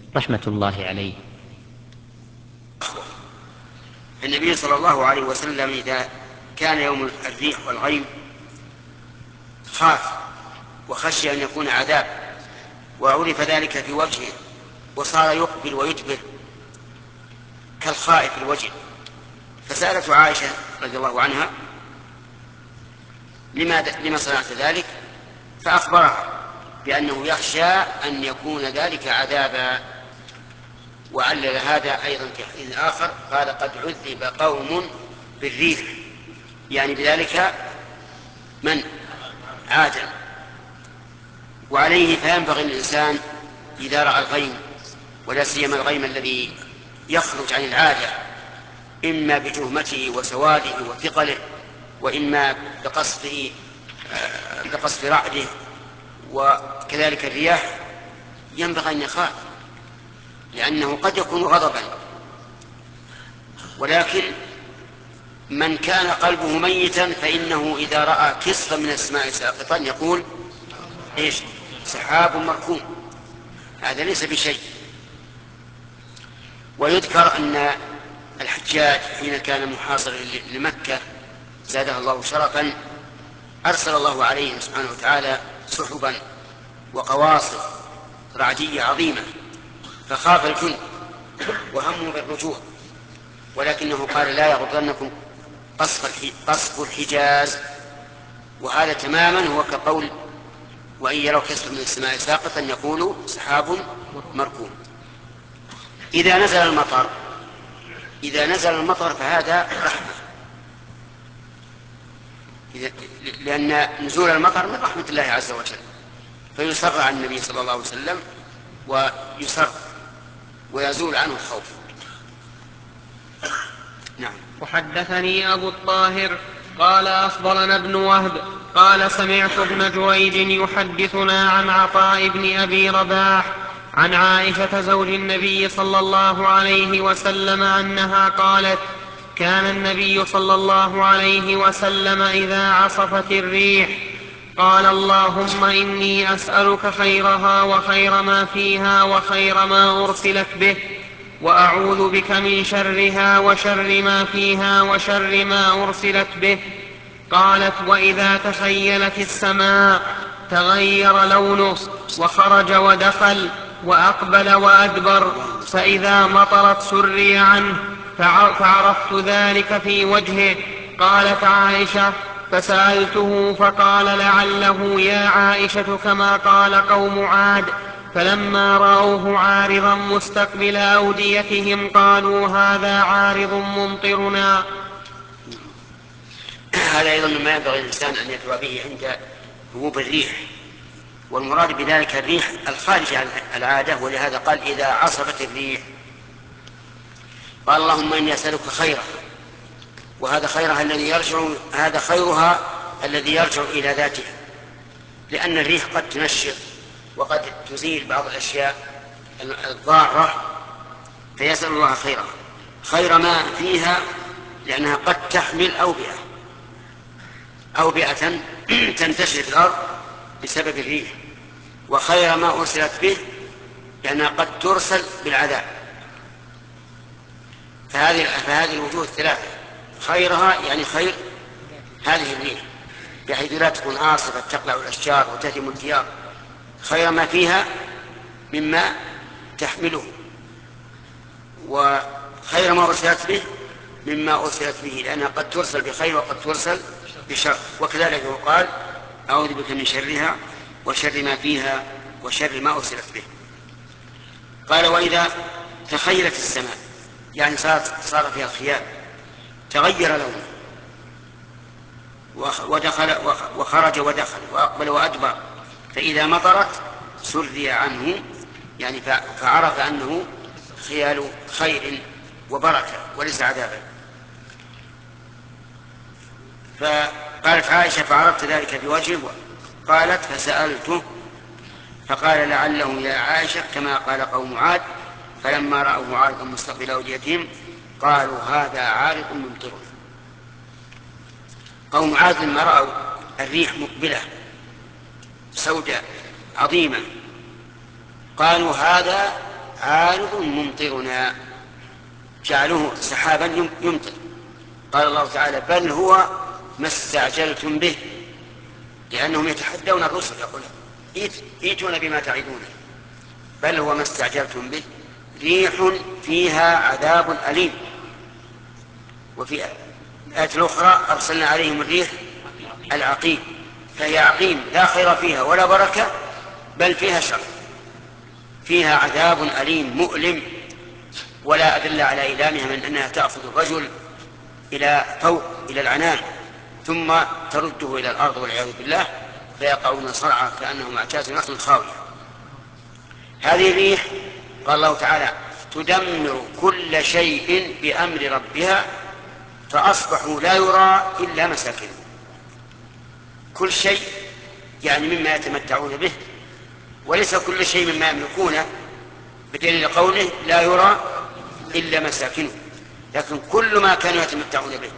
رحمة الله عليه. النبي صلى الله عليه وسلم إذا كان يوم الريح والغيم خاف وخشي أن يكون عذاب، وعرف ذلك في وجهه، وصار يقبل ويدبر كالخائف الوجه. فسألت عائشة رضي الله عنها: لما صنعت ذلك؟ فأخبرها بأنه يخشى أن يكون ذلك عذابا. وعلل هذا أيضا في حديث آخر قال: قد عذب قوم بالريح، يعني بذلك من عاد. وعليه فينبغي الإنسان إذا رأى الغيم، ولا سيما الغيم الذي يخرج عن العادة، إما بتهمته وسواده وثقله، وإما بقصف رعده، وكذلك الرياح، ينبغي أن يخاف، لأنه قد يكون غضبا. ولكن من كان قلبه ميتا فإنه إذا رأى كسفا من السماء ساقطا يقول: إيش؟ سحاب مركوم. هذا ليس بشيء. ويذكر أن الحجاج حين كان محاصرا لمكة زادها الله شرفا أرسل الله عليهم سبحانه وتعالى سحبا وقواصف رعدية عظيمة، فخاف الجند وهموا بالرجوع، ولكنه قال: لا يغرنكم قصف الحجاز. وهذا تماما هو كقول: وإن يروا كسفا من السماء ساقطا يقولوا سحاب مركوم. إذا نزل المطر فهذا رحمة، لأن نزول المطر من رحمة الله عز وجل، فيسر عن النبي صلى الله عليه وسلم ويزول عنه الخوف. نعم. وحدثني أبو الطاهر قال: أخبرنا ابن وهب قال: سمعت ابن جريج يحدثنا عن عطاء بن أبي رباح عن عائشة زوج النبي صلى الله عليه وسلم أنها قالت: كان النبي صلى الله عليه وسلم إذا عصفت الريح قال: اللهم إني أسألك خيرها وخير ما فيها وخير ما أرسلت به، وأعوذ بك من شرها وشر ما فيها وشر ما أرسلت به. قالت: وإذا تخيلت السماء تغير لونه وخرج ودخل وأقبل وأدبر، فإذا مطرت سري عنه، فعرفت ذلك في وجهه. قالت عائشة: فسألته فقال: لعله يا عائشة كما قال قوم عاد، فلما رأوه عارضا مستقبل أوديتهم قالوا: هذا عارض ممطرنا. هذا أيضا ما ينبغي الإنسان أن يدعو به عند هبوب الريح، والمراد بذلك الريح الخارج عن العادة، ولهذا قال: إذا عصفت الريح. قال: اللهم إني أسألك خيرها، وهذا خيرها الذي يرجع إلى ذاتها، لأن الريح قد تنشط وقد تزيل بعض الأشياء الضارة، فيسأل الله خيرها، خير ما فيها، لأنها قد تحمل أوبئة تنتشر في الأرض بسبب الريح، وخير ما أرسلت به، لأنها قد ترسل بالعذاب. فهذه الوجوه الثلاثة: خيرها يعني خير هذه الريح، بحيث لا تكون عاصفة تقلع الأشجار وتهدم الديار، خير ما فيها مما تحمله، وخير ما أرسلت به مما أرسلت به، لأنها قد ترسل بخير وقد ترسل بشر. وكذلك قال: أعوذ بك من شرها وشر ما فيها وشر ما أرسلت به. قال: وإذا تخيلت السماء، يعني صار فيها خيال، تغير لونه وخرج ودخل وأقبل وأدبر، فإذا مطرت سري عنه، يعني فعرف أنه خيال خير وبركة وليس عذابا. فقالت عائشة: فعرفت ذلك بوجهه. قالت: فسألته فقال: لعله يا عائشة كما قال قوم عاد، فلما رأوه عارضا مستقبل أوديتهم قالوا: هذا عارض ممطرنا. قوم عاد لما رأوا الريح مقبلة سوداء عظيمة قالوا: هذا عارض ممطرنا، جعلوه سحابا يمطر. قال الله تعالى بل هو ما استعجلتم به، لأنهم يتحدون الرسل يقول ائتون بما تعدون، بل هو ما استعجلتم به ريح فيها عذاب أليم. وفي آية الأخرى أرسلنا عليهم الريح العقيم، فهي عقيم لا خير فيها ولا بركة، بل فيها شر، فيها عذاب أليم مؤلم، ولا أدل على إيلامها من أنها تأخذ الرجل إلى فوق إلى العنان ثم ترده إلى الأرض والعياذ بالله فيقعون صرعى كأنهم أعجاز نخل خاوية. هذه الريح قال الله تعالى تدمر كل شيء بأمر ربها فأصبحوا لا يرى إلا مساكنهم. كل شيء يعني مما يتمتعون به، وليس كل شيء مما يملكونه، بدليل قوله لا يرى إلا مساكنه، لكن كل ما كانوا يتمتعون به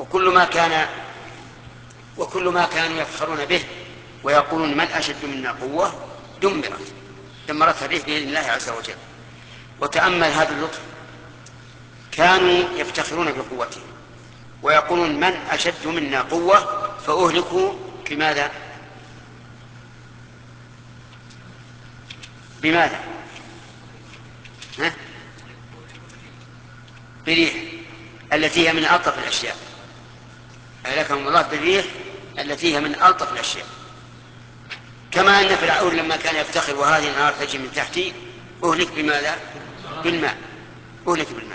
وكل ما كانوا يفخرون به ويقولون من أشد منا قوة دمرتها الريح بإذن الله عز وجل. وتأمل هذا اللطف، كانوا يفتخرون بقوتهم ويقولون من أشد منا قوة فأهلكوا بماذا؟ بريح التي هي من ألطف الأشياء، أهلكهم الله بالريح التي هي من ألطف الأشياء. كما أن فرعون لما كان يفتخر وهذه النار تجري من تحتي أهلك بماذا؟ بالماء، أهلك بالماء.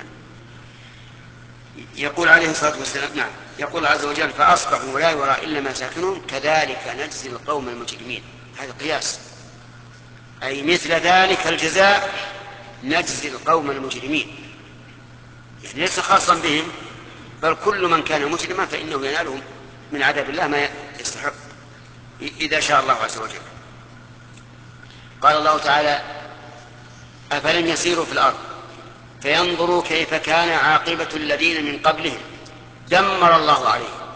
يقول عليه الصلاة والسلام نعم، يقول عز وجل فأصبحوا لا يرى إلا مساكنهم كذلك نجزي القوم المجرمين. هذا قياس، أي مثل ذلك الجزاء نجزي القوم المجرمين، يعني ليس خاصا بهم، بل كل من كان مجرما فإنه يناله من عذاب الله ما يستحق إذا شاء الله عز وجل. قال الله تعالى أفلم يسيروا في الأرض فينظروا كيف كان عاقبة الذين من قبلهم دمر الله عليهم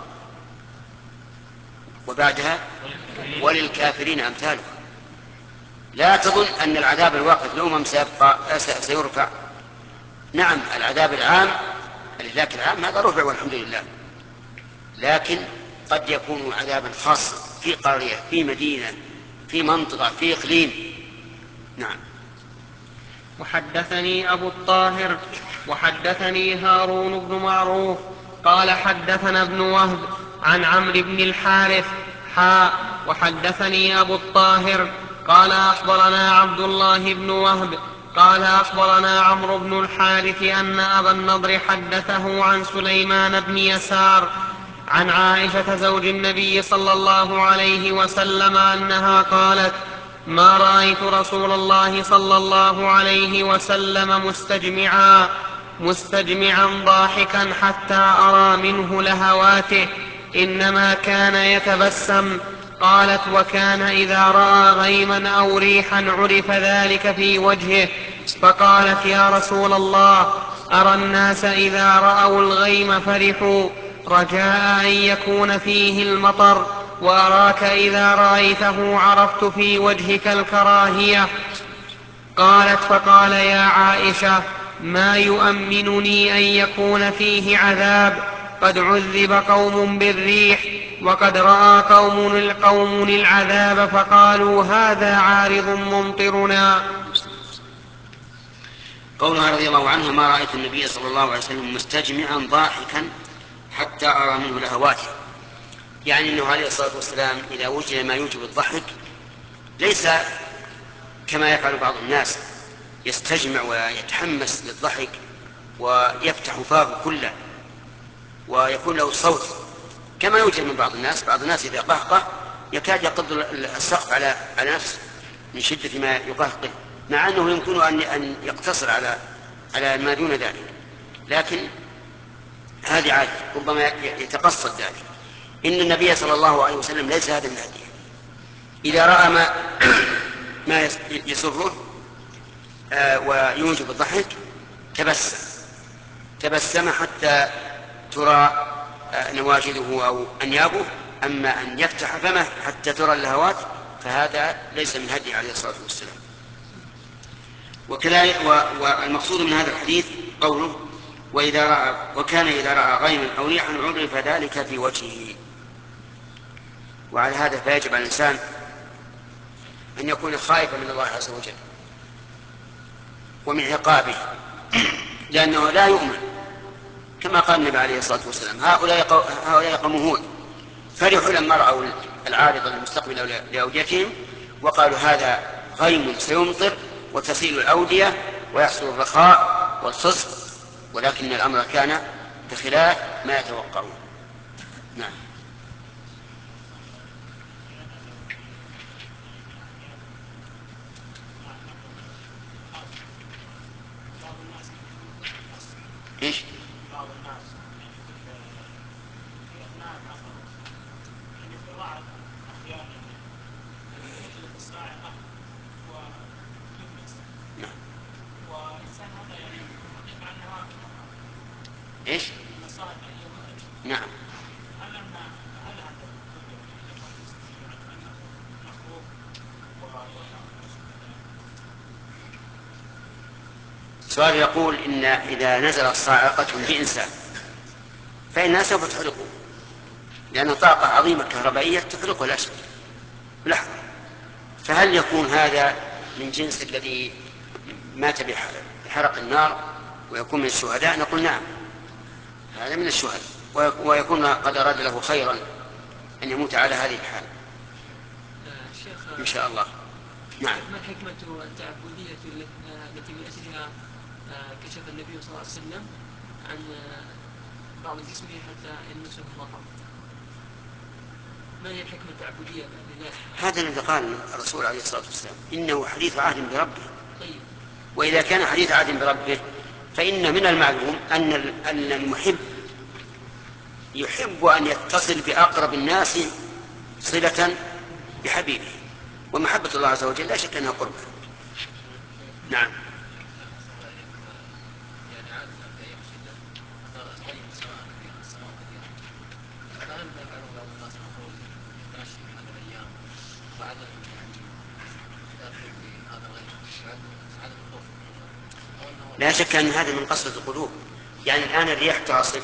وبعدها وللكافرين أمثالها. لا تظن أن العذاب الواقع لهم سيرفع. نعم العذاب العام لذاك العام هذا رفع والحمد لله، لكن قد يكون عذابا خاصا في قرية في مدينة في منطقة في إقليم. نعم. وحدثني أبو الطاهر وحدثني هارون بن معروف قال حدثنا ابن وهب عن عمرو بن الحارث وحدثني أبو الطاهر قال أخبرنا عبد الله بن وهب قال أخبرنا عمرو بن الحارث أن أبا النضر حدثه عن سليمان بن يسار عن عائشة زوج النبي صلى الله عليه وسلم أنها قالت ما رأيت رسول الله صلى الله عليه وسلم مستجمعا ضاحكا حتى أرى منه لهواته، إنما كان يتبسم. قالت وكان إذا رأى غيما أو ريحا عرف ذلك في وجهه، فقالت يا رسول الله أرى الناس إذا رأوا الغيم فرحوا رجاء أن يكون فيه المطر، وأراك إذا رأيته عرفت في وجهك الكراهية. قالت فقال يا عائشة ما يؤمنني أن يكون فيه عذاب، قد عذب قوم بالريح وقد رأى قوم العذاب فقالوا هذا عارض ممطرنا. قولها رضي الله عنها ما رأيت النبي صلى الله عليه وسلم مستجمعا ضاحكا حتى أرى منه لهواته، يعني أنه عليه الصلاة والسلام إذا وجد ما يوجب الضحك ليس كما يفعل بعض الناس يستجمع ويتحمس للضحك ويفتح فاه كله ويكون له صوت كما يوجد من بعض الناس إذا قهقه يكاد يقض السقف على نفسه من شدة ما يقهقه، مع أنه يمكن أن يقتصر على ما دون ذلك، لكن هذه عادة ربما يتقصد ذلك. إن النبي صلى الله عليه وسلم ليس هذا من هديه، إذا رأى ما يسره ويوجب الضحك تبسم حتى ترى نواجذه أو أنيابه، أما أن يفتح فمه حتى ترى اللهوات فهذا ليس من هدي عليه الصلاة والسلام. والمقصود من هذا الحديث قوله وكان إذا رأى غيما أو ريحا عرف ذلك في وجهه. وعلى هذا فيجب على الإنسان أن يكون خائفا من الله عز وجل ومن عقابه، لأنه لا يؤمن، كما قال النبي عليه الصلاة والسلام هؤلاء قوم هود فرحوا لما رأوا العارض المستقبل لأوديتهم وقالوا هذا غيم سيمطر وتسيل الأودية ويحصل الرخاء والخصب، ولكن الأمر كان بخلاف ما يتوقعون. نعم. إيش؟ إيش؟ نعم. السؤال يقول إن إذا نزلت صاعقة بإنسان فإنها سوف تحرقه، لأن طاقة عظيمة كهربائية تحرقه لا شك لحظة، فهل يكون هذا من جنس الذي مات بحرق النار ويكون من الشهداء؟ نقول نعم، هذا من الشهداء، ويكون قد أراد له خيرا أن يموت على هذه الحال إن شاء الله. نعم. ما الحكمة التعبدية التي من أجلها كشف النبي صلى الله عليه وسلم عن بعض جسمه حتى يلمسه المطر؟ ما هي الحكمة التعبدية لله؟ هذا الذي قال الرسول عليه الصلاة والسلام إنه حديث عهد بربه. طيب. وإذا كان حديث عهد بربه فإن من المعلوم أن المحب يحب أن يتصل بأقرب الناس صلة بحبيبه، ومحبة الله عز وجل لا شك أنها قربة. نعم. لا شك أن هذا من قسوة القلوب، يعني الآن الرياح تعصف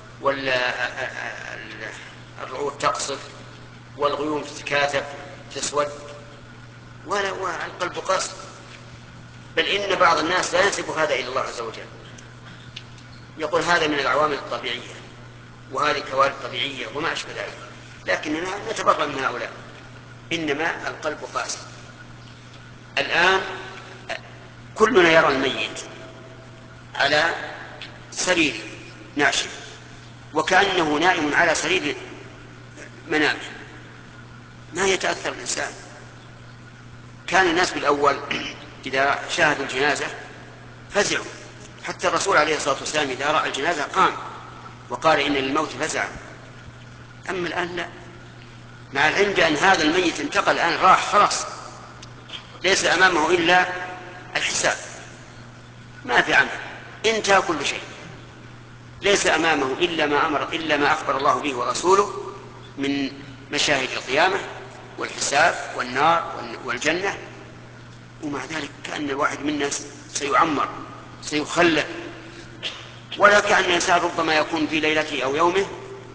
والرعود تقصف والغيوم تتكاثف تسود والقلب قاسي، بل إن بعض الناس لا ينسب هذا إلى الله عز وجل، يقول هذا من العوامل الطبيعية وهذه كوارث طبيعية وما أشبه ذلك، لكننا نتبرأ من هؤلاء، إنما القلب قاسي. الآن كلنا يرى الميت على سرير ناشف وكأنه نائم على سرير منامه، ما يتأثر الإنسان. كان الناس بالأول إذا شاهدوا الجنازة فزعوا، حتى الرسول عليه الصلاة والسلام إذا رأى الجنازة قام وقال إن للموت فزع. أما الآن لا، مع العلم بأن هذا الميت انتقل الآن راح خلاص، ليس أمامه إلا الحساب، ما في عمل، انتهى كل شيء، ليس أمامه إلا ما أخبر الله به ورسوله من مشاهد القيامة والحساب والنار والجنة. ومع ذلك كأن الواحد منا سيعمر سيخلد، ولا كأن الإنسان ربما يكون في ليلته أو يومه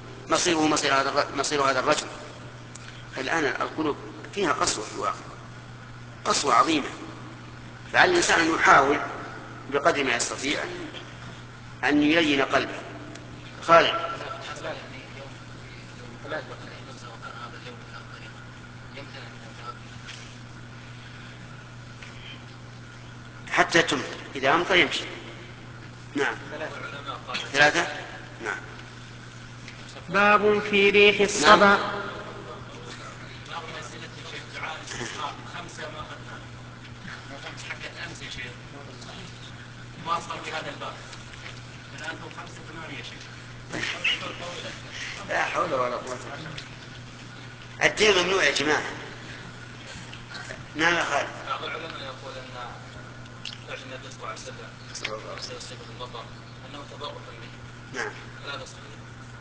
مصير هذا الرجل. الآن القلوب فيها قسوة في الواقع، قسوة عظيمة، فعلى الإنسان أن يحاول بقدر ما يستطيع أن يلين قلبه. خالد. حتى تمطر، إذا أمطر يمشي. نعم. 3. نعم. باب في ريح الصبا. ما أصدر بهذا الباب الآن هم 5-8 شيء. لا حول ولا قوة. الدين ممنوع يا جماعة. نعم يا خالد. بعض العلماء يقول أن فعل النبي صلى الله عليه وسلم يصيب المطر أنه تبرك به. نعم. هذا صحيح؟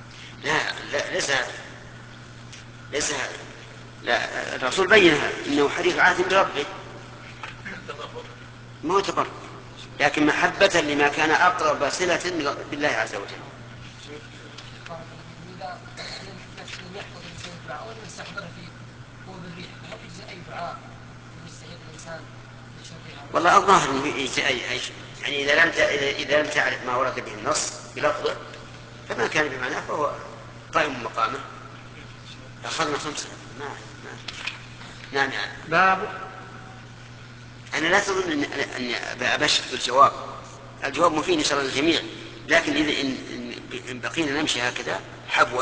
ليس هذا. لا، الرسول بين هذا إنه حديث عهد بربه، ما هو تبرك. لكن محبة لما كان أقرب صلة بالله عز وجل. والله الظاهر انه يجزي اي شيء، يعني اذا لم تعرف ما ورد به النص بلفظه فما كان بمعناه فهو قائم مقامه. اخذنا 5. نعم. باب. انا لا اظن اني ابشر بالجواب، الجواب مفيد ان شاء الله للجميع، لكن اذا ان بقينا نمشي هكذا حبوا.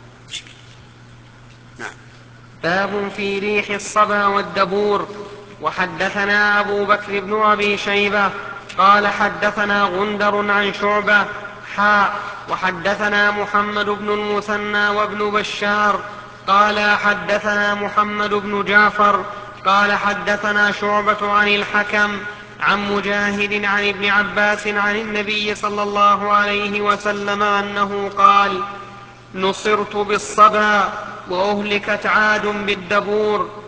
نعم. باب في ريح الصبا والدبور. وحدثنا أبو بكر بن أبي شيبة قال حدثنا غندر عن شعبة وحدثنا محمد بن المثنى وابن بشار قال حدثنا محمد بن جعفر قال حدثنا شعبة عن الحكم عن مجاهد عن ابن عباس عن النبي صلى الله عليه وسلم أنه قال: نصرت بالصبا وأهلكت عاد بالدبور.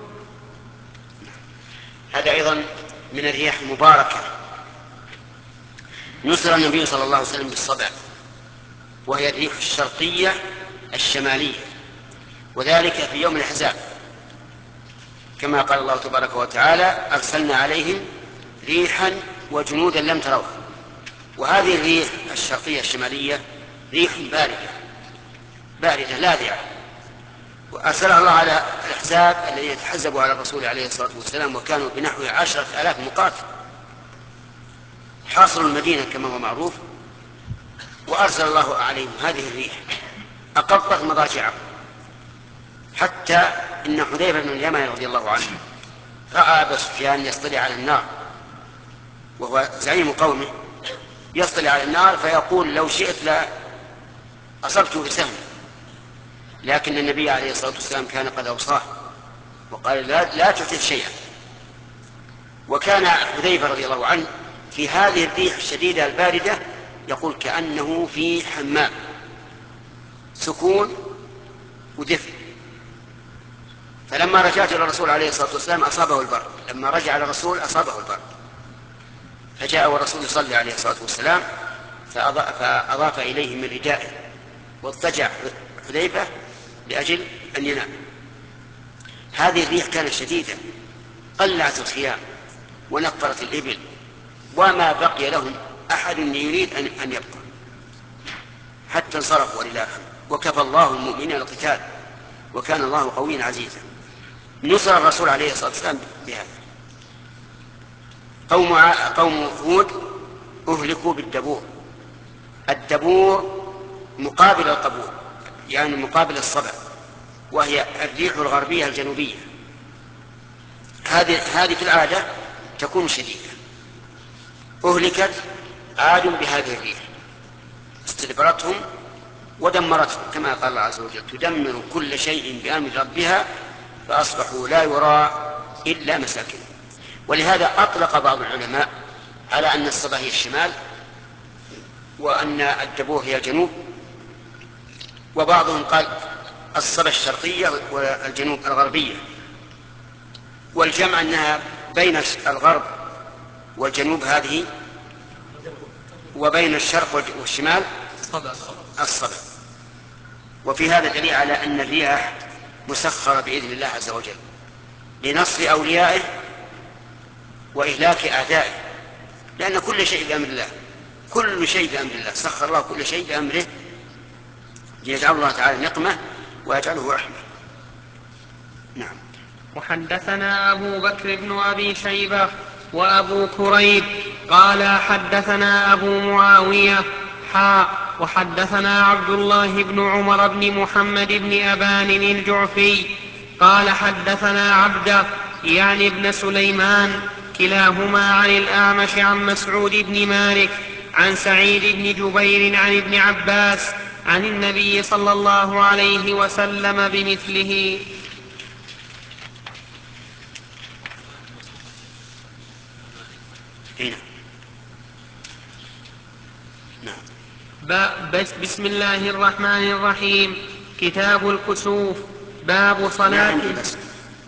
هذا أيضا من الرياح المباركة. نصر النبي صلى الله عليه وسلم بالصبا، وهي الريح الشرقية الشمالية، وذلك في يوم الأحزاب، كما قال الله تبارك وتعالى: أرسلنا عليهم ريحا وجنودا لم تروها. وهذه الريح الشرقية الشمالية ريح باردة لاذعة، وأرسلها الله على الأحزاب الذين يتحزبوا على الرسول عليه الصلاة والسلام، وكانوا بنحو 10,000 مقاتل حاصروا المدينة كما هو معروف، وأرسل الله عليهم هذه الريح أقطت مضاجعهم، حتى إن حذيفة بن اليمان رضي الله عنه رأى أبا سفيان يصطلع على النار وهو زعيم قومه، يصطلع على النار فيقول: لو شئت لا أصبته بسهم، لكن النبي عليه الصلاة والسلام كان قد أوصاه وقال: لا تعطيه شيئا. وكان حذيفة رضي الله عنه في هذه الريح الشديدة الباردة يقول كأنه في حمام، سكون ودفء. فلما رجعت إلى الرسول عليه الصلاة والسلام أصابه البرد، لما رجع إلى الرسول أصابه البرد، فجاء والرسول يصلي عليه الصلاة والسلام فأضاف إليه من ردائه، واضطجع حذيفة لأجل أن ينام. هذه الريح كانت شديدة، قلعت الخيام ونفرت الإبل، وما بقي لهم أحد يريد أن يبقى، حتى انصرفوا ولله الحمد، وكفى الله المؤمنين القتال، وكان الله قويا عزيزا. نصر الرسول عليه الصلاة والسلام بهذا. قوم هود أهلكوا بالدبور. الدبور مقابل القبور، يعني مقابل الصبا، وهي الريح الغربية الجنوبية. هذه في العادة تكون شديدة. أهلكت عاد بهذه الريح، استدبرتهم ودمرتهم، كما قال الله عز وجل: تدمر كل شيء بأمر ربها فأصبحوا لا يرى إلا مساكنهم. ولهذا أطلق بعض العلماء على أن الصبا هي الشمال وأن الدبور هي الجنوب، وبعضهم قال الصبا الشرقية والجنوب الغربية، والجمع أنها بين الغرب والجنوب هذه، وبين الشرق والشمال الصبا. وفي هذا دليل على أن الرياح مسخرة بإذن الله عز وجل لنصر أوليائه وإهلاك أعدائه، لأن كل شيء بأمر الله، كل شيء بأمر الله، سخر الله كل شيء بأمره ليجعل الله تعالى نقمة ويجعله رحمة. نعم. وحدثنا أبو بكر بن أبي شيبة وأبو كريب قال حدثنا أبو معاوية وحدثنا عبد الله بن عمر بن محمد بن أبان الجعفي قال حدثنا عبده يعني ابن سليمان كلاهما عن الأعمش عن مسعود بن مالك عن سعيد بن جبير عن ابن عباس عن النبي صلى الله عليه وسلم بمثله. بسم الله الرحمن الرحيم. كتاب الكسوف. باب صلاة.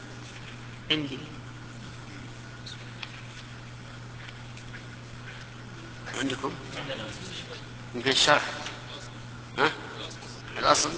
عندي عندكم يمكن الشرح ها الأصل.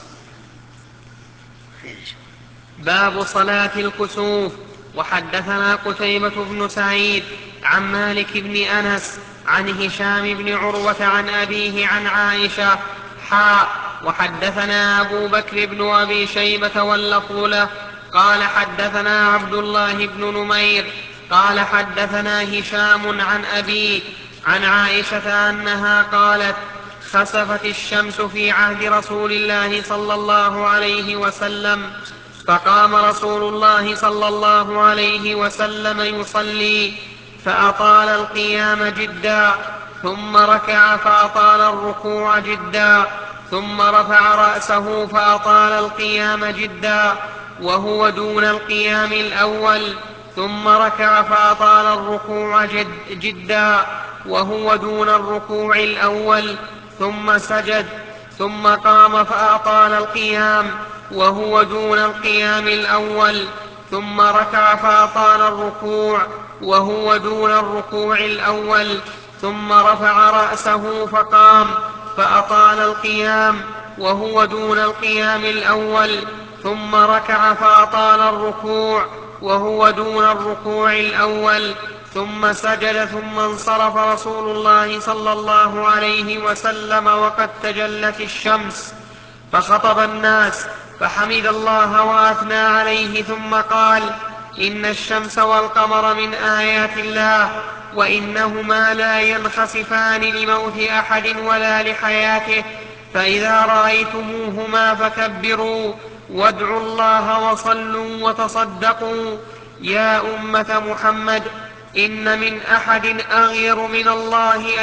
باب صلاة الكسوف. وحدثنا قتيبة بن سعيد عن مالك بن أنس عن هشام بن عروة عن أبيه عن عائشة وحدثنا أبو بكر بن أبي شيبة واللفظ له قال حدثنا عبد الله بن نمير قال حدثنا هشام عن أبيه عن عائشة أنها قالت خسفت الشمس في عهد رسول الله صلى الله عليه وسلم فقام رسول الله صلى الله عليه وسلم يصلي فأطال القيام جدا ثم ركع فأطال الركوع جدا ثم رفع رأسه فأطال القيام جدا وهو دون القيام الأول ثم ركع فأطال الركوع جدا وهو دون الركوع الأول ثم سجد ثم قام فأطال القيام وهو دون القيام الأول ثم ركع فأطال الركوع وهو دون الركوع الأول ثم رفع رأسه فقام فأطال القيام وهو دون القيام الأول ثم ركع فأطال الركوع وهو دون الركوع الأول ثم سجد ثم انصرف رسول الله صلى الله عليه وسلم وقد تجلت الشمس فخطب الناس فحمد الله وأثنى عليه ثم قال إن الشمس والقمر من آيات الله وإنهما لا ينخسفان لموت أحد ولا لحياته فإذا رأيتموهما فكبروا وادعوا الله وصلوا وتصدقوا يا أمة محمد إن من أحد أغير من الله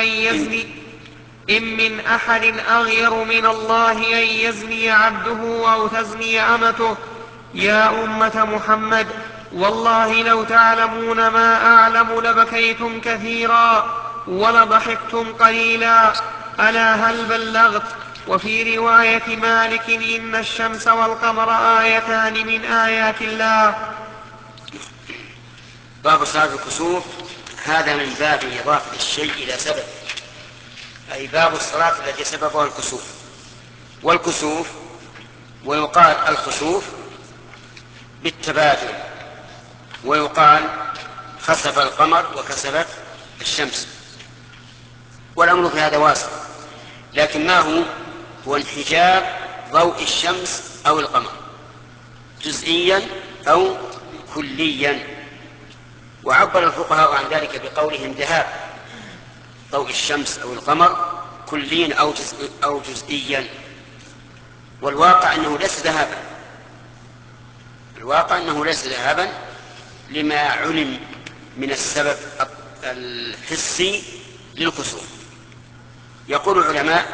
أن يزني عبده أو تزني أمته يا أمة محمد والله لو تعلمون ما أعلم لبكيتم كثيرا ولضحكتم قليلا ألا هل بلغت. وفي رواية مالك إن الشمس والقمر آيتان من آيات الله. باب صلاة الكسوف. هذا من باب إضافة الشيء إلى سبب، أي باب الصلاة التي سببها الكسوف. والكسوف ويقال الخسوف بالتبادل، ويقال خسف القمر وكسفت الشمس، والأمر في هذا واسع. لكن ما هو انحجاب ضوء الشمس أو القمر جزئيا أو كليا. وعبر الفقهاء عن ذلك بقولهم ذهاب ضوء الشمس أو القمر كليا أو جزئيا. والواقع أنه ليس ذهابا لما علم من السبب الحسي للكسوف. يقول العلماء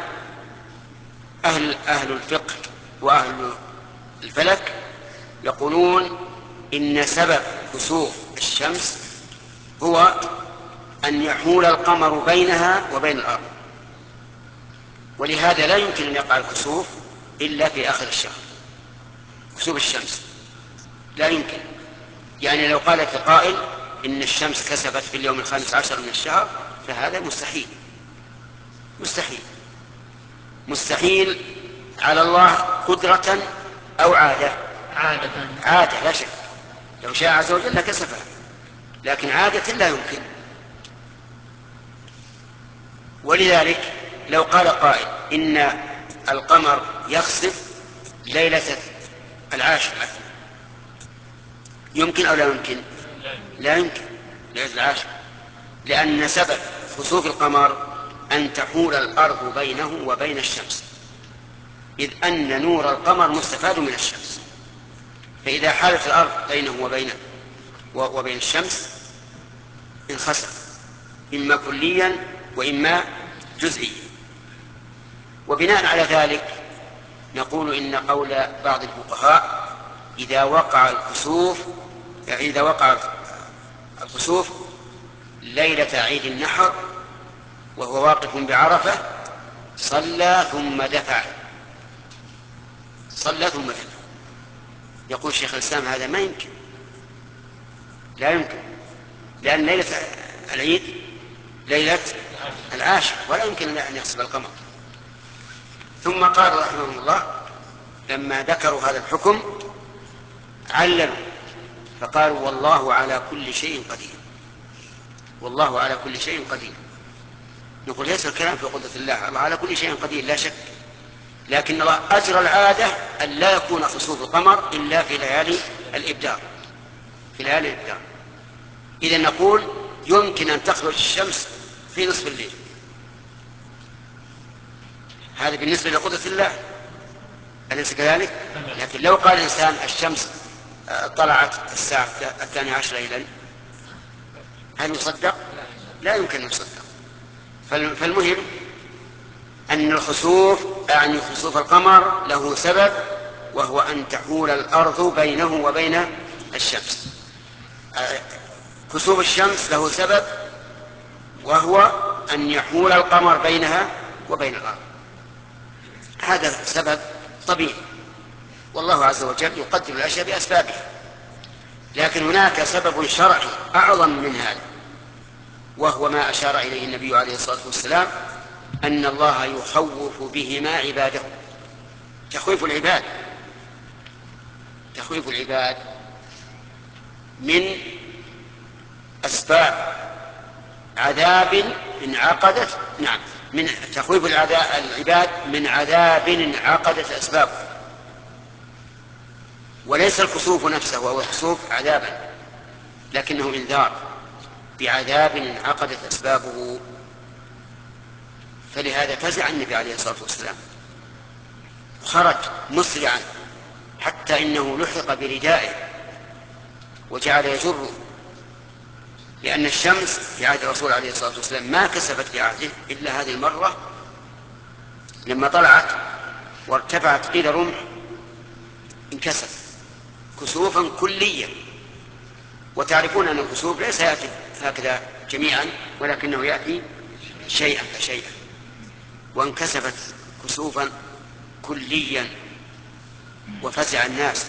أهل الفقه وأهل الفلك يقولون إن سبب كسوف الشمس هو أن يحول القمر بينها وبين الأرض، ولهذا لا يمكن أن يقع الكسوف إلا في آخر الشهر. كسوف الشمس لا يمكن، يعني لو قال قائل إن الشمس كسفت في اليوم 15 من الشهر فهذا مستحيل على الله قدرة أو عادة لا شك. لو شاء عز وجل لكسفها، لكن عادة لا يمكن. ولذلك لو قال قائل إن القمر يخسف ليلة 10 مثلا، يمكن أو لا يمكن؟ لا يمكن ليلة 10، لأن سبب خسوف القمر أن تحول الأرض بينه وبين الشمس، إذ أن نور القمر مستفاد من الشمس، فإذا حالت الأرض بينه وبين الشمس انخسف إما كليا وإما جزئيا. وبناء على ذلك نقول إن قول بعض الفقهاء إذا وقع الكسوف ليلة عيد النحر وهو واقف بعرفة صلى ثم دفع. يقول شيخ الإسلام هذا ما يمكن، لا يمكن، لأن ليلة العيد ليلة العاشر، ولا يمكن أن يحسب القمر. ثم قال رحمه الله لما ذكروا هذا الحكم عللوا فقالوا والله على كل شيء قدير. والله على كل شيء قدير. نقول ليس الكلام في قدرة الله، الله على كل شيء قدير لا شك، لكن الله أجرى العادة أن لا يكون خسوف القمر إلا في ليالي الإبدار، في ليالي الإبدار. إذا نقول يمكن أن تخرج الشمس في نصف الليل، هذا بالنسبة لقدرة الله، أليس كذلك؟ لكن لو قال الإنسان الشمس طلعت الساعة 12 ليلا هل يصدق؟ لا يمكن أن يصدق. فالمهم أن الخسوف يعني خسوف القمر له سبب، وهو أن تحول الأرض بينه وبين الشمس. خسوف الشمس له سبب، وهو أن يحول القمر بينها وبين الأرض. هذا سبب طبيعي، والله عز وجل يقدر الأشياء بأسبابها. لكن هناك سبب شرعي أعظم من هذا، وهو ما أشار إليه النبي عليه الصلاة والسلام، أن الله يخوف بهما عباده. تخويف العباد، تخويف العباد من أسباب عذاب انعقدت، نعم، من تخويف العباد من عذاب انعقدت أسبابه، وليس الخسوف نفسه وهو الخسوف عذابا، لكنه إنذار بعذاب انعقدت أسبابه. فلهذا فزع النبي عليه الصلاة والسلام، خرج مسرعا حتى إنه لحق بردائه وجعل يجره، لأن الشمس في عهد الرسول عليه الصلاة والسلام ما كسفت في عهده إلا هذه المرة لما طلعت وارتفعت قيل رمح انكسف كسوفا كليا. وتعرفون أن الكسوف ليس يأتي هكذا جميعا، ولكنه يأتي شيئا فشيئا، وانكسفت كسوفا كليا وفزع الناس.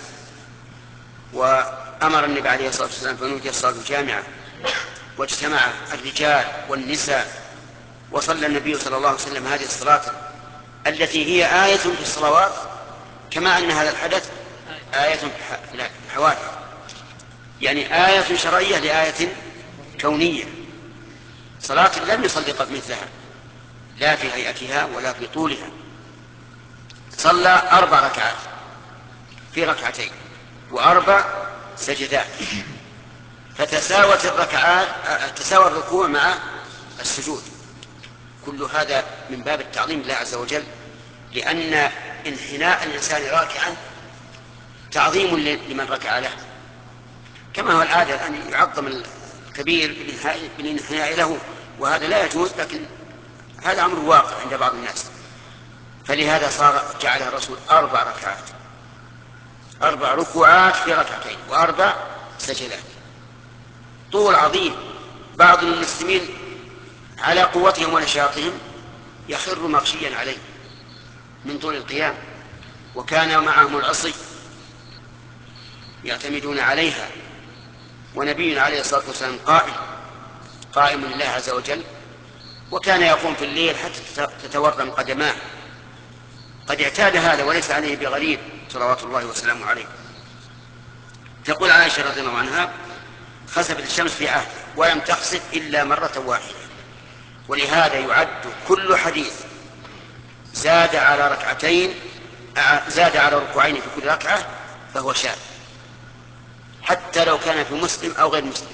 وأمر النبي عليه الصلاة والسلام فنودي الصلاة الجامعة، واجتمع الرجال والنساء، وصلى النبي صلى الله عليه وسلم هذه الصلاة التي هي آية في الصلوات، كما أن هذا الحدث آية في الحوادث، يعني آية شرعية لآية كونية. صلاة لم يصلي قبل مثلها، لا في هيئتها ولا في طولها. صلى 4 ركعات في ركعتين و4 سجدات، فتساوت الركعات، تساوى الركوع مع السجود. كل هذا من باب التعظيم لله عز وجل، لأن انحناء الإنسان راكعا تعظيم لمن ركع له، كما هو العادة أن يعظم الكبير بالانحناء له، وهذا لا يجوز، لكن هذا أمر واقع عند بعض الناس. فلهذا جعلها الرسول 4 ركعات، 4 ركوعات في ركعتين و4 سجدات، طول عظيم. بعض المسلمين على قوتهم ونشاطهم يخر مغشيا عليه من طول القيام، وكان معهم العصي يعتمدون عليها، ونبينا عليه الصلاة والسلام قائم لله عز وجل، وكان يقوم في الليل حتى تتورم قدماه، قد اعتاد هذا وليس عليه بغريب صلوات الله وسلامه عليه. تقول عائشة رضي الله عنها: خسفت الشمس في عهده ولم تخسف إلا مرة واحدة. ولهذا يعد كل حديث زاد على ركوعين في كل ركعة فهو شاذ، حتى لو كان في مسلم أو غير مسلم.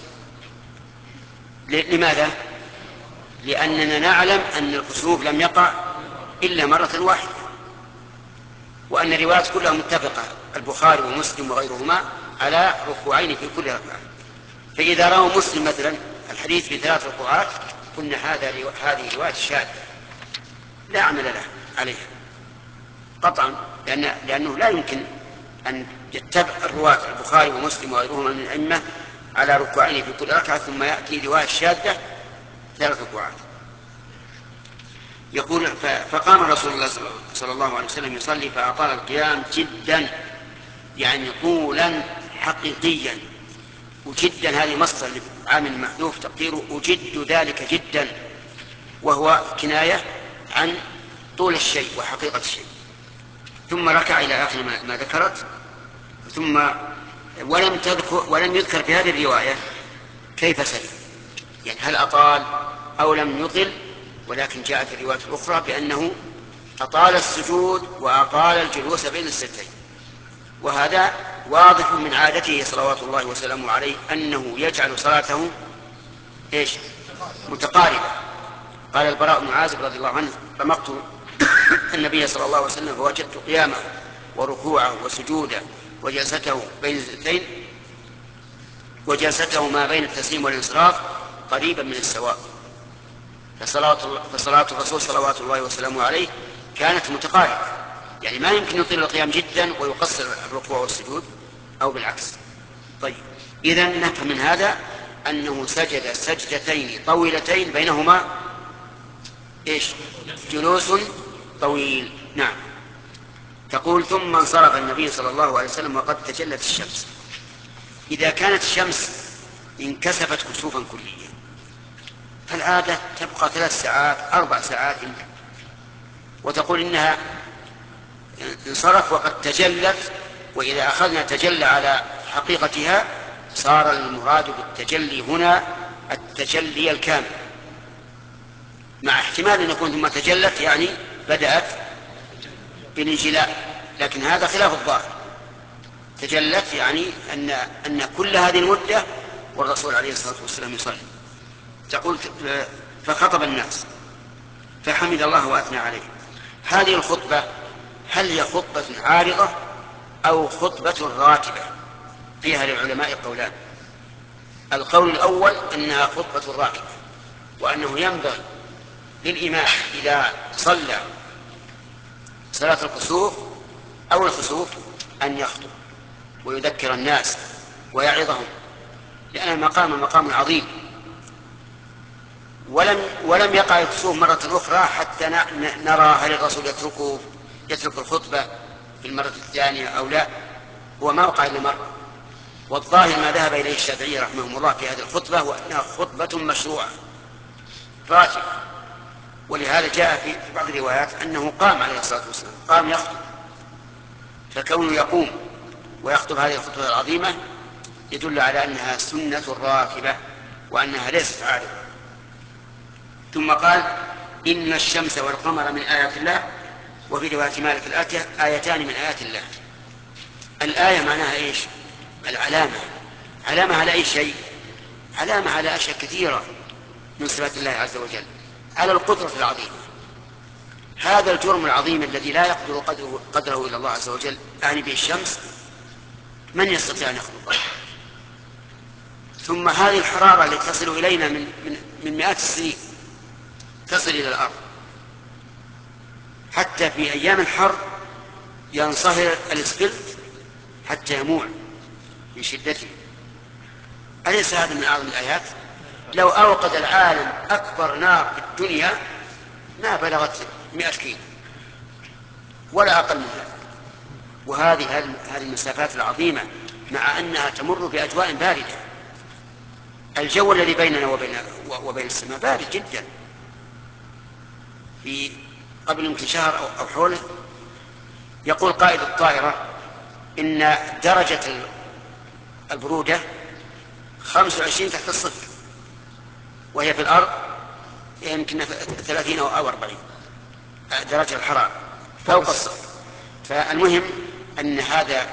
لماذا؟ لأننا نعلم أن الكسوف لم يقع إلا مرة واحدة، وأن الروايات كلها متفقة، البخاري ومسلم وغيرهما، على ركوعين في كل ركعة. فإذا رأوا مسلم مثلا الحديث في 3 ركوعات قلنا هذه رواية شاذة لا عمل له عليها قطعا، لأنه لا يمكن أن يتبع الرواة البخاري ومسلم وغيرهما من الأئمة على ركوعين في كل ركعة ثم يأتي رواية شاذة 3 ركوعات. يقول: فقام رسول الله صلى الله عليه وسلم يصلي فأطال القيام جدا، يعني طولا حقيقيا. وجدا هذه مصدر عامل محذوف تقديره أجد ذلك جدا، وهو كناية عن طول الشيء وحقيقة الشيء. ثم ركع إلى آخر ما ذكرت. ثم ولم يذكر في هذه الرواية كيف سجد، يعني هل أطال أو لم يطل، ولكن جاء في الرواية الأخرى بأنه أطال السجود وأطال الجلوس بين السجدين. وهذا واضح من عادته صلوات الله وسلامه عليه أنه يجعل صلاته متقاربة. قال البراء بن عازب رضي الله عنه: رمقت النبي صلى الله عليه وسلم فوجدت قيامه وركوعه وسجوده وجلسته بين السجدتين وجلسته ما بين التسليم والانصراف قريبا من السواء. فصلاة الرسول صلوات الله وسلامه عليه كانت متقاربة، يعني ما يمكن يطيل القيام جدا ويقصر الركوع والسجود أو بالعكس. طيب، إذن نفهم من هذا أنه سجد سجدتين طويلتين بينهما جلوس طويل. نعم. تقول: ثم انصرف النبي صلى الله عليه وسلم وقد تجلت الشمس. إذا كانت الشمس انكسفت كسوفا كليا فالعادة تبقى 3 ساعات 4 ساعات، وتقول إنها انصرف وقد تجلت. وإذا أخذنا تجلى على حقيقتها صار المراد بالتجلي هنا التجلي الكامل، مع احتمال أن يكون ثم تجلت يعني بدأت بالانجلاء، لكن هذا خلاف الظاهر. تجلت يعني أن كل هذه المدة والرسول عليه الصلاة والسلام يصلي. تقول: فخطب الناس فحمد الله وأثنى عليه. هذه الخطبة هل هي خطبة عارضة أو خطبة راتبة؟ فيها للعلماء قولان. القول الأول أنها خطبة راتبة، وأنه ينبغي للإمام إذا صلى صلاة الكسوف أو الخسوف أن يخطب ويذكر الناس ويعظهم، لأن المقام مقام عظيم. ولم يقع الكسوف مرة أخرى حتى نرى هل الرسول يترك الخطبة في المرة الثانية أو لا. هو ما وقع إلا مرة، والظاهر ما ذهب إليه الشافعي رحمه الله في هذه الخطبة وأنها خطبة مشروعة راتبة. ولهذا جاء في بعض الروايات أنه قام عليه الصلاة والسلام، قام يخطب. فكونه يقوم ويخطب هذه الخطبة العظيمة يدل على أنها سنة راتبة وأنها ليست عارضة. ثم قال: إن الشمس والقمر من آيات الله، وفي رواية مالك الآتية: آيتان من آيات الله. الآية معناها إيش؟ العلامة. علامة على أي شيء؟ علامة على أشياء كثيرة من صفات الله عز وجل، على القدرة العظيمة. هذا الجرم العظيم الذي لا يقدر قدره إلا الله عز وجل، أعني به الشمس، من يستطيع أن يخلقه؟ ثم هذه الحرارة التي تصل إلينا من مئات السنين تصل إلى الأرض، حتى في أيام الحر ينصهر الإسفلت حتى يموع من شدته. أليس هذا من أعظم الآيات؟ لو أوقد العالم أكبر نار في الدنيا ما بلغت 100 كيلو ولا أقل من ذلك. وهذه المسافات العظيمة مع أنها تمر بأجواء باردة. الجو الذي بيننا وبين السماء بارد جدا. في قبل يمكن شهر أو حوله يقول قائد الطائرة إن درجة البرودة 25 تحت الصفر، وهي في الأرض يمكن 30 أو 40 درجة الحرارة فوق الصفر. فالمهم أن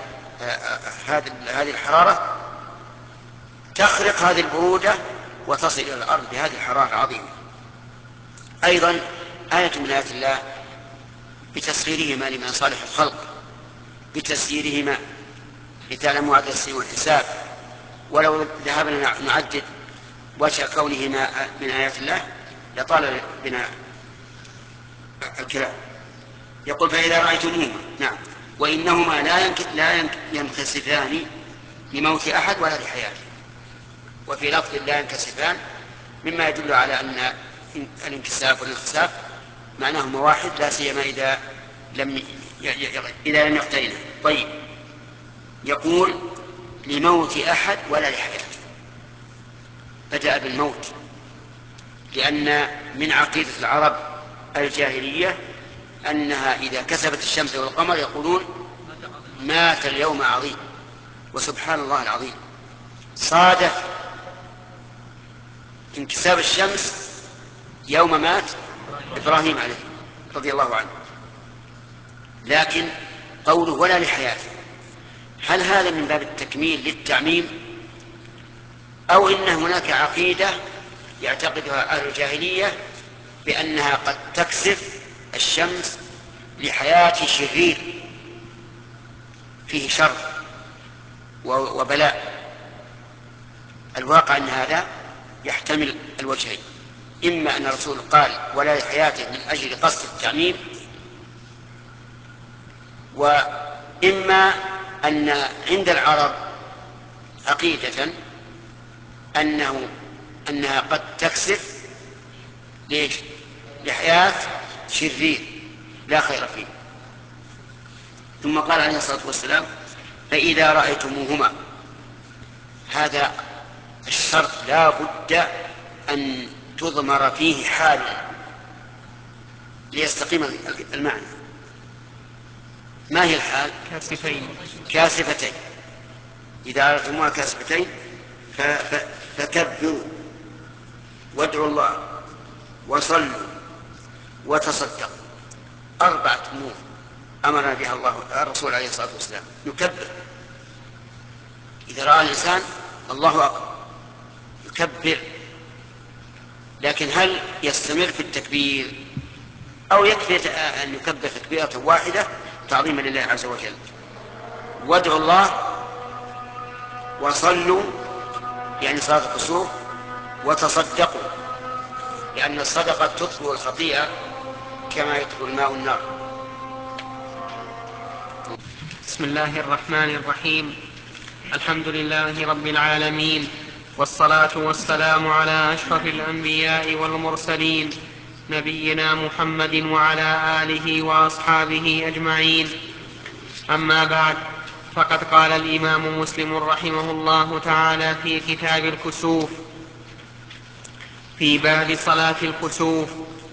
هذه الحرارة تخرق هذه البرودة وتصل إلى الأرض بهذه الحرارة العظيمة. أيضا آية من آيات الله بتسخيرهما لمن صالح الخلق، بتسييرهما لتعلموا عدد السنين والحساب. ولو ذهبنا نعدد وجه كونهما من آيات الله لطال بنا الكلام. يقول: فإذا رأيتموهما، نعم، وإنهما لا ينكسفان لموت أحد ولا لحياته. وفي لفظ لا ينكسفان مما يدل على أن الانكساف والانخساف معناهما واحد، لا سيما إذا لم يقترنا. طيب، يقول: لموت أحد ولا لحياته. بدأ بالموت لأن من عقيدة العرب الجاهلية أنها إذا كسبت الشمس والقمر يقولون مات اليوم عظيم، وسبحان الله العظيم صادف انكساب الشمس يوم مات إبراهيم عليه رضي الله عنه. لكن قوله ولا لحياته، هل هذا من باب التكميل للتعميم، أو إن هناك عقيدة يعتقدها أهل الجاهلية بأنها قد تكسف الشمس لحياة شرير فيه شر وبلاء؟ الواقع أن هذا يحتمل الوجهين، إما أن الرسول قال ولا لحياته من أجل قصد التعميم، وإما أن عند العرب عقيدة أنها قد تكسف لحياة شرير لا خير فيه. ثم قال عليه الصلاة والسلام فإذا رأيتموهما، هذا الشرط لا بد أن تضمر فيه حال ليستقيم المعنى. ما هي الحال؟ كاسفتين. إذا رأيتموها كاسفتين فكبروا وادعوا الله وصلوا وتصدقوا. 4 أمور أمرنا بها الرسول عليه الصلاة والسلام. نكبر إذا رأى الإنسان الله أكبر يكبر، لكن هل يستمر في التكبير أو يكفي أن يكبر تكبيرة واحدة تعظيما لله عز وجل؟ وادعوا الله وصلوا يعني صلاة الكسوف، وتصدقوا لأن الصدقة تطفئ الخطيئة كما يطفئ الماء النار. بسم الله الرحمن الرحيم. الحمد لله رب العالمين، والصلاة والسلام على أشرف الأنبياء والمرسلين نبينا محمد وعلى آله وأصحابه أجمعين. أما بعد، فقد قال الإمام مسلم رحمه الله تعالى في كتاب الكسوف في باب صلاة الكسوف: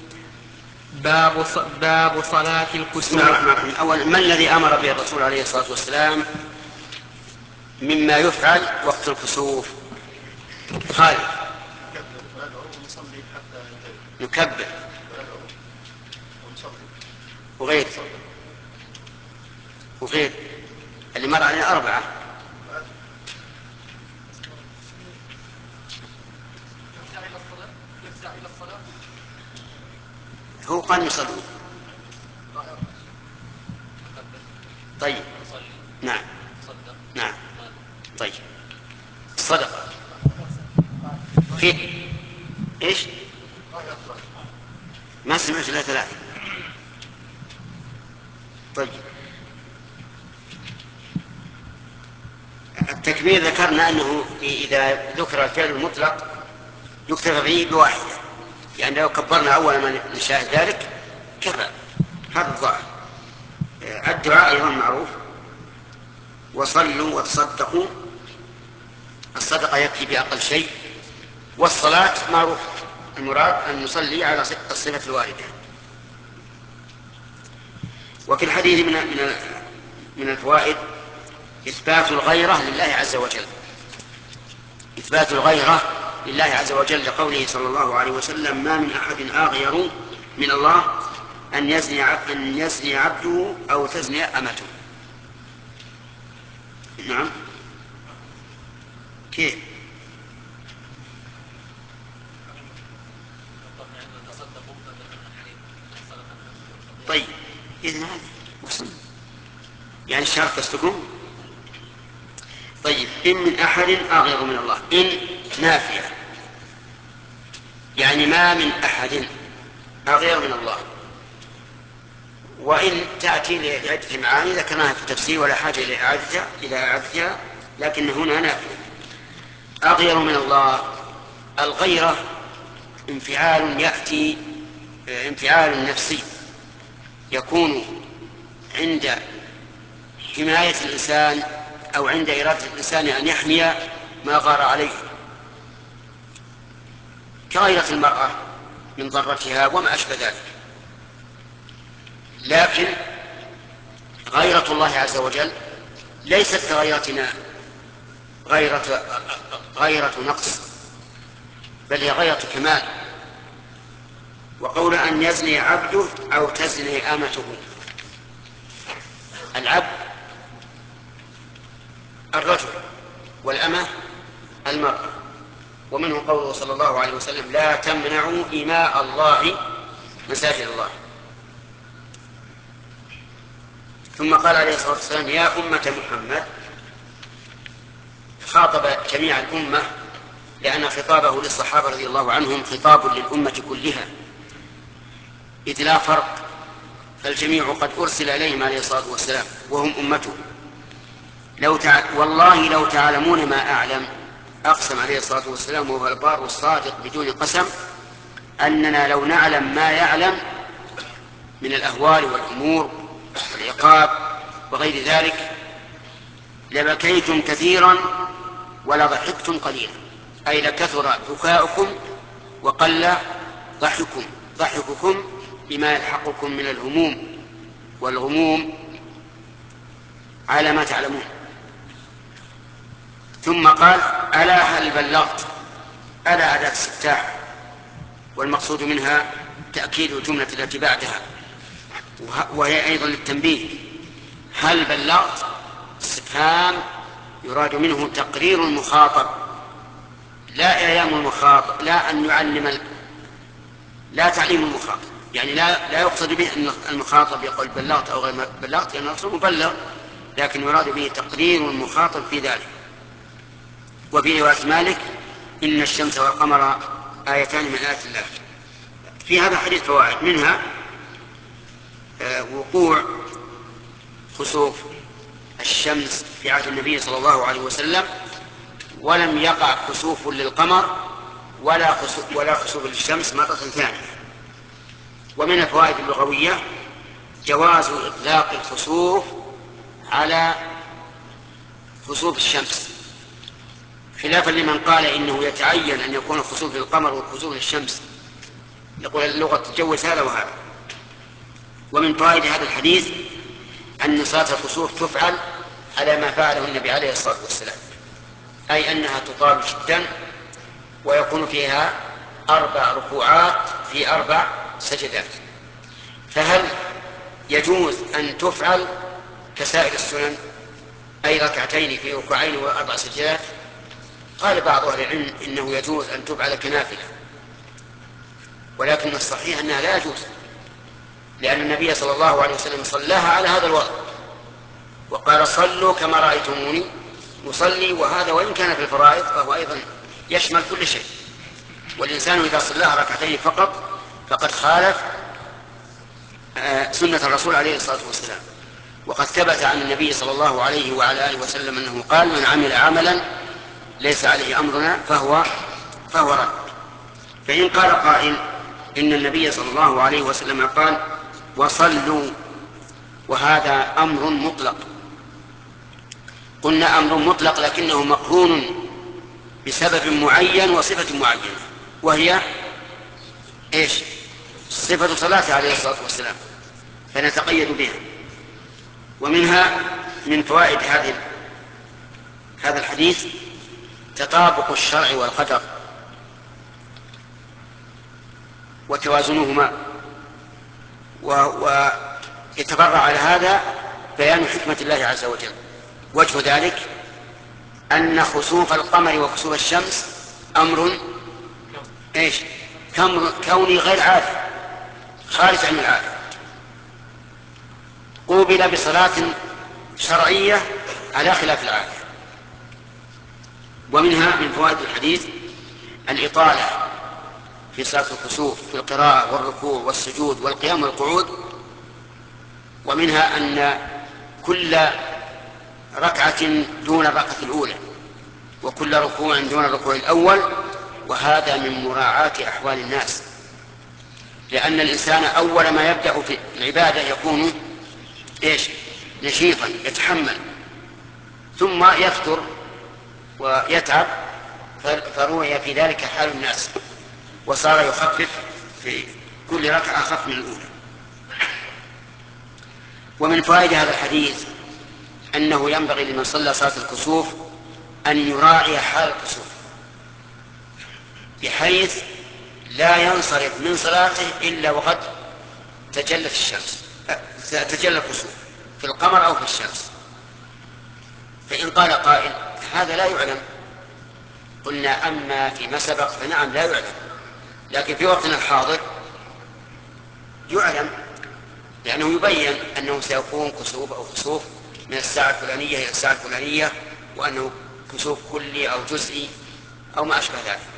باب صلاة الكسوف. أولا، ما الذي أمر به الرسول عليه الصلاة والسلام مما يفعل وقت الكسوف؟ خالد. نكبر وغير اللي مر علينا 4. هو قال يصلي. طيب نعم طيب الصدقة كيف ايش؟ ما سمعت إلا 3. طيب التكبير ذكرنا أنه إذا ذكر الفعل المطلق يكتفى به بواحدة، يعني لو كبرنا أول ما نشاهد ذلك كفى، هذا الظاهر. الدعاء أيضا معروف: وصلوا وتصدقوا. الصدقة يكفي بأقل شيء، والصلاة معروف المراد أن نصلي على الصفة الواردة. وفي الحديث من الفوائد إثبات الغيرة لله عز وجل، إثبات الغيرة لله عز وجل لقوله صلى الله عليه وسلم: ما من أحد أغير من الله أن يزني عبده أو تزني أمته. نعم كيف؟ طيب إذن هذا يعني الشرط تستكون. طيب إن من أحد أغير من الله، إن نافية يعني ما من أحد أغير من الله، وإن تأتي لعدة معاني ذكرناها في التفسير ولا حاجة إلى إعادتها، لكن هنا نافية. أغير من الله، الغيرة انفعال يأتي، انفعال نفسي يكون عند حماية الإنسان أو عند إرادة الإنسان أن يحمي ما غار عليه، كغيرة المرأة من ضرتها وما أشبه ذلك. لكن غيرة الله عز وجل ليست كغيرتنا غيرة نقص، بل هي غيرة كمال. وقول أن يزني عبده أو تزني أمته، العبد الرجل والأمة المرأة. ومنه قوله صلى الله عليه وسلم: لا تمنعوا إماء الله مساجد الله. ثم قال عليه الصلاة والسلام: يا أمة محمد، خاطب جميع الأمة، لأن خطابه للصحابة رضي الله عنهم خطاب للأمة كلها، إذ لا فرق، فالجميع قد أرسل إليهم عليه الصلاة والسلام وهم أمته. والله لو تعلمون ما أعلم، أقسم عليه الصلاة والسلام وهو البار الصادق بدون قسم، أننا لو نعلم ما يعلم من الأهوال والأمور والعقاب وغير ذلك لبكيتم كثيرا ولضحكتم قليلا، أي لكثر بكاؤكم وقل ضحككم بما يلحقكم من الهموم والغموم على ما تعلمون. ثم قال: ألا هل بلغت؟ ألا أداة استفتاح، والمقصود منها تأكيد الجملة التي بعدها، وهي أيضا للتنبيه. هل بلغت استفهام يراد منه تقرير المخاطب، لا إعلام المخاطب، لا أن يعلم، لا تعليم المخاطب، يعني لا يقصد به أن المخاطب يقول بلغت أو غير بلغت، لأن الرسول مبلغ، لكن يراد به تقرير المخاطب في ذلك. وفي رواية مالك: إن الشمس والقمر آيتان من آيات الله. في هذا الحديث فوائد، منها وقوع خسوف الشمس في عهد النبي صلى الله عليه وسلم، ولم يقع خسوف للقمر ولا خسوف للشمس مرة ثانية. ومن الفوائد اللغوية جواز إطلاق الخسوف على خسوف الشمس، خلافا لمن قال إنه يتعين أن يكون الخسوف للقمر والخسوف للشمس، يقول اللغة تجوز هذا وهذا. ومن فوائد هذا الحديث أن صلاة الخسوف تفعل على ما فعله النبي عليه الصلاة والسلام، أي أنها تطال جدا ويكون فيها 4 ركوعات في 4 سجدات. فهل يجوز أن تفعل كسائر السنن، أي ركعتين في ركوعين و4 سجدات؟ قال بعض أهل العلم إنه يجوز أن تفعل كنافلة، ولكن الصحيح أنها لا يجوز، لأن النبي صلى الله عليه وسلم صلاها على هذا الوضع وقال: صلوا كما رأيتموني أصلي. وهذا وإن كان في الفرائض فهو أيضا يشمل كل شيء، والإنسان إذا صلاها ركعتين فقط فقد خالف سنة الرسول عليه الصلاة والسلام. وقد ثبت عن النبي صلى الله عليه وعلى آله وسلم أنه قال: من عمل عملا ليس عليه أمرنا فهو رد. فإن قال قائل إن النبي صلى الله عليه وسلم قال: وصلوا، وهذا أمر مطلق، قلنا أمر مطلق لكنه مقرون بسبب معين وصفة معينة، وهي إيش؟ صفة صلاته عليه الصلاة والسلام، فنتقيد بها. ومنها من فوائد هذا الحديث تطابق الشرع والقدر وتوازنهما، ويتفرع على هذا بيان حكمة الله عز وجل. وجه ذلك أن خسوف القمر وخسوف الشمس أمر إيش؟ كوني غير عادي، خارج عن العادة، قوبل بصلاة شرعية على خلاف العادة. ومنها من فوائد الحديث الإطالة في صلاة الخسوف في القراءة والركوع والسجود والقيام والقعود. ومنها أن كل ركعة دون الركعة الأولى، وكل ركوع دون الركوع الأول، وهذا من مراعاة أحوال الناس، لأن الإنسان أول ما يبدأ في العبادة يكون إيش؟ نشيطا يتحمل، ثم يفتر ويتعب، فروي في ذلك حال الناس وصار يخفف في كل ركعة أخف من الأولى. ومن فوائد هذا الحديث أنه ينبغي لمن صلى صلاة الكسوف أن يراعي حال الكسوف بحيث لا ينصرف من صلاته إلا وقد تجلت الشمس، تجلى الكسوف في القمر أو في الشمس. فإن قال قائل هذا لا يعلم، قلنا أما فيما سبق فنعم لا يعلم، لكن في وقتنا الحاضر يعلم، لأنه يبين أنه سيكون كسوف أو كسوف من الساعة الفلانية إلى الساعة الفلانية، وأنه كسوف كلي أو جزئي أو ما أشبه ذلك.